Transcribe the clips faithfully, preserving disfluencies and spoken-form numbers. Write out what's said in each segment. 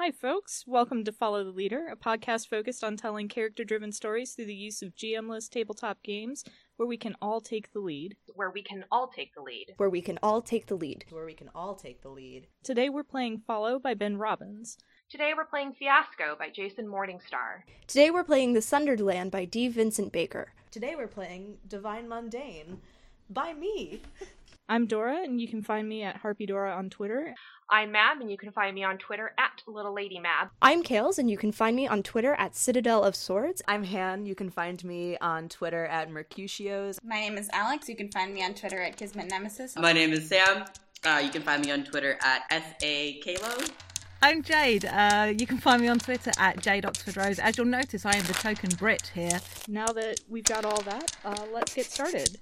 Hi, folks. Welcome to Follow the Leader, a podcast focused on telling character-driven stories through the use of G M-less tabletop games where we can all take the lead. Where we can all take the lead. Where we can all take the lead. Where we can all take the lead. Today we're playing Follow by Ben Robbins. Today we're playing Fiasco by Jason Morningstar. Today we're playing The Sundered Land by D. Vincent Baker. Today we're playing Divine Mundane by me. I'm Dora, and you can find me at Harpy Dora on Twitter. I'm Mab, and you can find me on Twitter at Little Lady Mab. I'm Kales, and you can find me on Twitter at Citadel of Swords. I'm Han. You can find me on Twitter at Mercutios. My name is Alex. You can find me on Twitter at Kismet Nemesis. My name is Sam. Uh, you can find me on Twitter at S A Kalo. I'm Jade. Uh, you can find me on Twitter at Jade Oxford Rose. As you'll notice, I am the token Brit here. Now that we've got all that, uh, let's get started.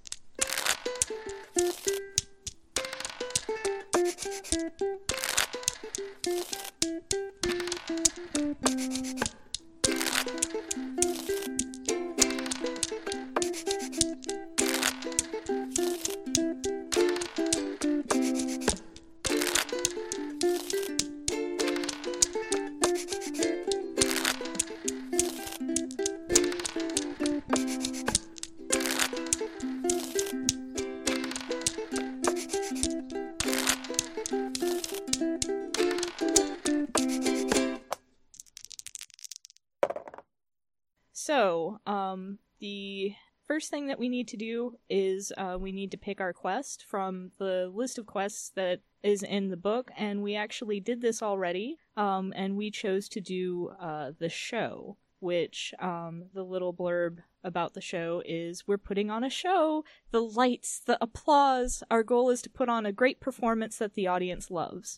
So, um, the first thing that we need to do is uh, we need to pick our quest from the list of quests that is in the book, and we actually did this already, um, and we chose to do uh, the show, which um, the little blurb about the show is, we're putting on a show, the lights, the applause, our goal is to put on a great performance that the audience loves.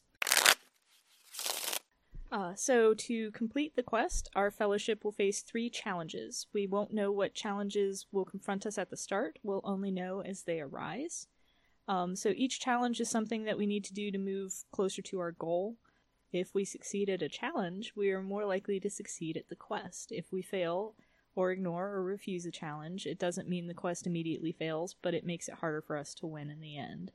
Uh, so to complete the quest, our fellowship will face three challenges. We won't know what challenges will confront us at the start. We'll only know as they arise. Um, so each challenge is something that we need to do to move closer to our goal. If we succeed at a challenge, we are more likely to succeed at the quest. If we fail or ignore or refuse a challenge, it doesn't mean the quest immediately fails, but it makes it harder for us to win in the end.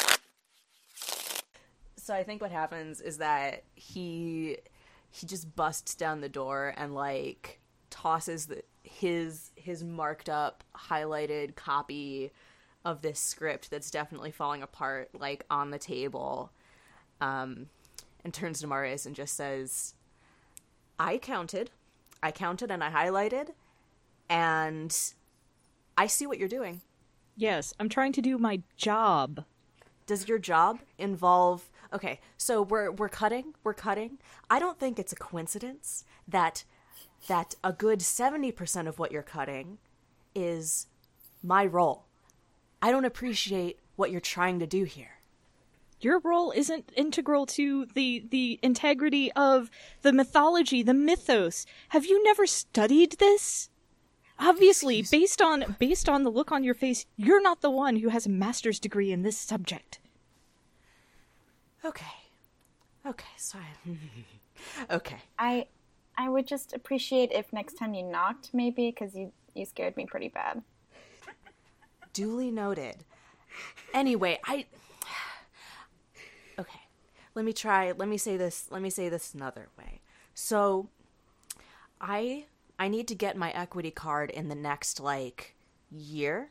So I think what happens is that he he just busts down the door and like tosses the, his his marked up highlighted copy of this script that's definitely falling apart like on the table, um, and turns to Marius and just says, "I counted, I counted, and I highlighted, and I see what you're doing." Yes, I'm trying to do my job. Does your job involve... Okay, so we're we're cutting, we're cutting. I don't think it's a coincidence that that a good seventy percent of what you're cutting is my role. I don't appreciate what you're trying to do here. Your role isn't integral to the, the integrity of the mythology, the mythos. Have you never studied this? Obviously, based on based on the look on your face, you're not the one who has a master's degree in this subject. Okay. Okay, sorry. Okay. I I would just appreciate if next time you knocked, maybe, because you, you scared me pretty bad. Duly noted. Anyway, I... Okay. Let me try, let me say this, let me say this another way. So, I... I need to get my equity card in the next, like, year.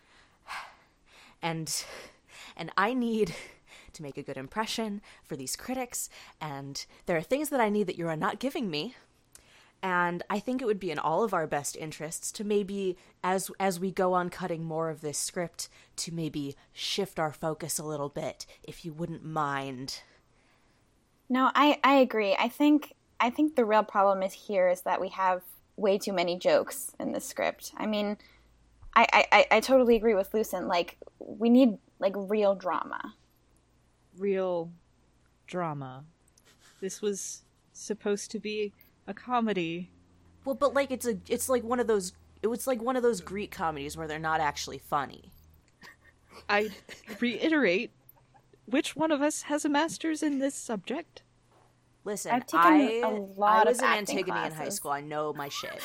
And... And I need... to make a good impression for these critics, and there are things that I need that you are not giving me, and I think it would be in all of our best interests to maybe, as as we go on cutting more of this script, to maybe shift our focus a little bit, if you wouldn't mind. No, I, I agree. I think I think the real problem is here is that we have way too many jokes in the script. I mean, I, I, I totally agree with Lucent. Like, we need, like, real drama. Real drama. This was supposed to be a comedy. Well, but like it's a it's like one of those it was like one of those Greek comedies where they're not actually funny. I reiterate, which one of us has a master's in this subject? Listen, I've taken I, a lot I was of in acting Antigone classes. in high school. I know my shit.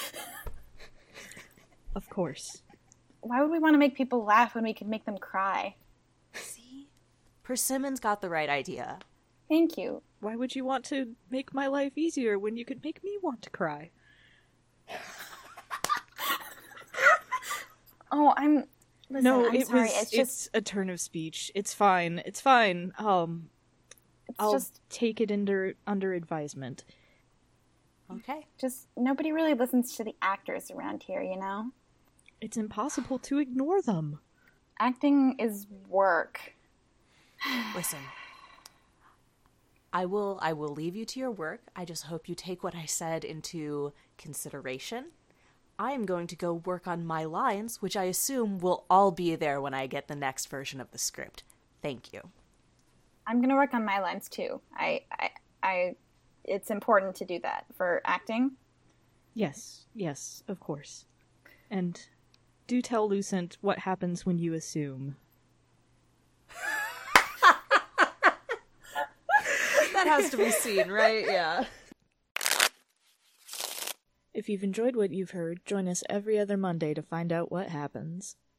Of course. Why would we want to make people laugh when we could make them cry? See? Persimmon's got the right idea. Thank you. Why would you want to make my life easier when you could make me want to cry? Oh, I'm. Listen, no, I'm it sorry. was. It's It's, just. a turn of speech. It's fine. It's fine. Um, It's I'll just. take it under under advisement. Okay. Just nobody really listens to the actors around here. You know, It's impossible to ignore them. acting is work. Listen. I will I will leave you to your work. I just hope you take what I said into consideration. I am going to go work on my lines, which I assume will all be there when I get the next version of the script. Thank you. I'm gonna work on my lines too. I, I, I. It's important to do that for acting. Yes, yes, of course. And do tell Lucent what happens when you assume. That has to be seen, right? Yeah. If you've enjoyed what you've heard, join us every other Monday to find out what happens.